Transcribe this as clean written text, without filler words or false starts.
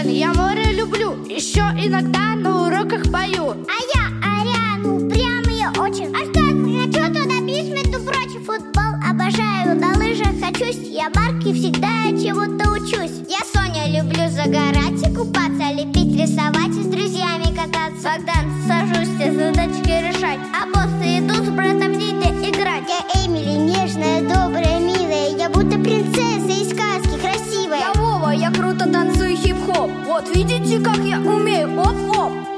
океан, я море люблю. Еще иногда на уроках пою. А я Ариану, прям ее очень. А что, хочу туда бить, между прочим. Футбол обожаю, на лыжах качусь. Я Марк и всегда чему-то учусь. Я Соня, люблю загорать и купаться, лепить, рисовать и с друзьями кататься. Богдан, сажусь все задачки решать, а боссы идут с братом Дидо играть. Я Эмили, нежная, добрая, милая. Я будто принцесса из сказки, красивая. Я Вова, я круто танцую хип-хоп. Вот видите, как я умею, оп-оп.